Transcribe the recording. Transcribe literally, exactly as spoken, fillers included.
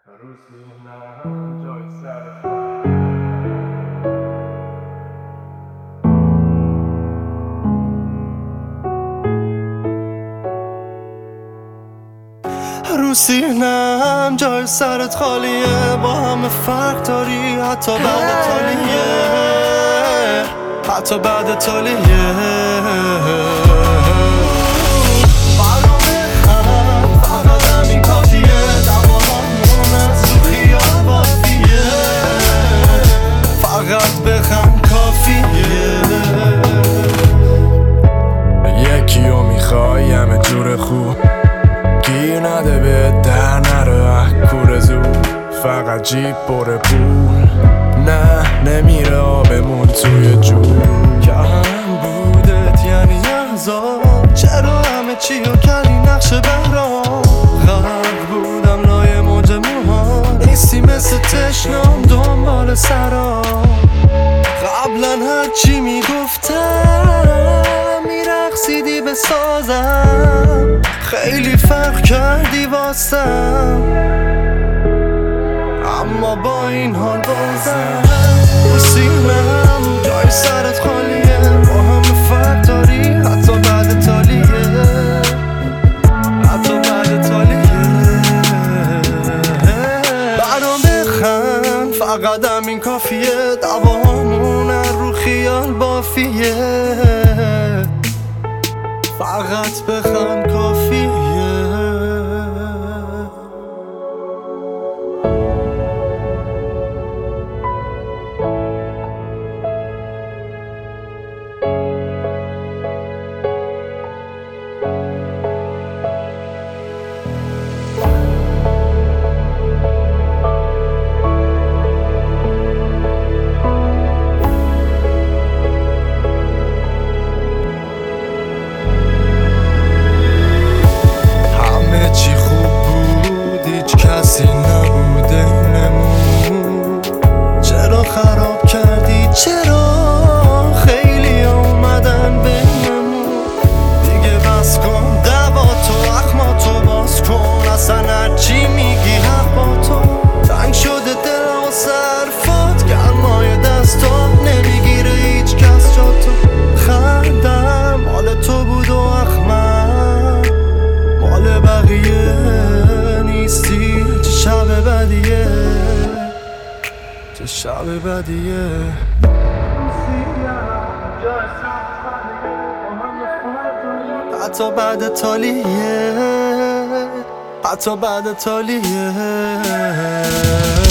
روزی نه جای سر رو سینم جای سرت خالیه، با همه فرق داری حتی بعد تالیه، حتی بعد تالیه. برامه هم فقط همین کافیه، دوامون از رو خیال بافیه، فقط بخم کافیه. یکی رو میخوای همه جور خوب، گیر نده به در نره کور زود، فقط جیب بره پول، نه نمیره آبمون توی جون. کم بودت یعنی عذاب، چرا همه چی رو کردی نقش بهرام؟ غرق بودم لای موج موها، نیستی مثل تشنام دنبال سرام. قبلا هرچی میگفتم میرقصیدی به سازم، خیلی فرق کردی واسم، اما با این حال بازم رو سینم جای سرت خالیه، با همه فرق داری حتی بعد تالیه، حتی بعد تالیه. برام بخند فقط همین کافیه، دوامون رو خیال بافیه، فقط بخند کافیه. کسی نبوده اینمون، چرا خراب کردی؟ چرا خیلی اومدن بینمون؟ دیگه بس کن دوا تو اخما تو باز کن، اصلا هرچی میگی حق با تو. تنگ شده دل و صرفات، گرمای دستا نمیگیره هیچ کس جا تو. خندم مال تو بود و اخمم مال بقیه نیستی. چه شب بدیه، چه شب بدیه. حتی بعد تالیه، حتی بعد تالیه.